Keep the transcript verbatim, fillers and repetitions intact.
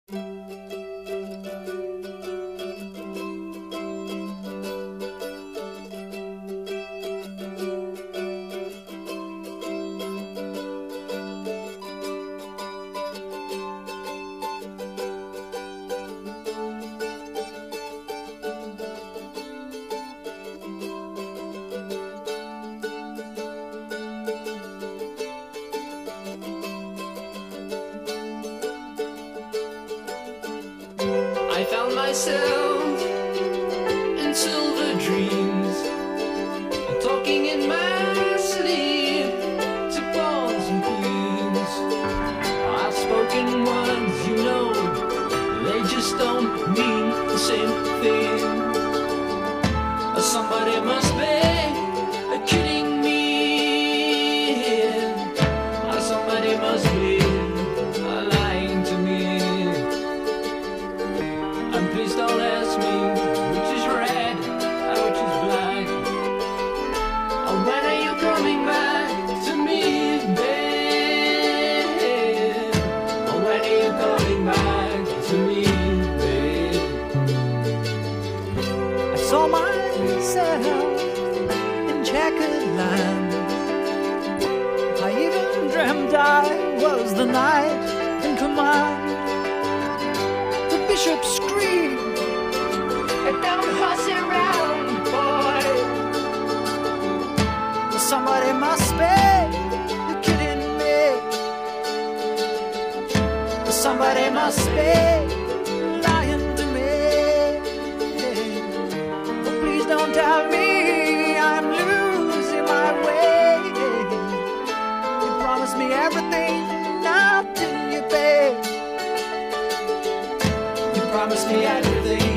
I found myself in silver dreams, talking in my sleep to pawns and queens. Outspoken ones, you know, they just don't mean the same thing. Somebody must be kidding me. Somebody must be lying to me. And please don't ask me which is red and which is black. Oh, when are you coming back to me, babe? Oh, when are you coming back to me, babe? I saw myself in checkered land. I even dreamt I was the knight in command. The bishop screamed, Don't fuss around, boy. somebody must be kidding me. Somebody must be lying to me. Oh, please don't tell me I'm losing my way. You promised me everything, now didn't you, babe? You promised me everything.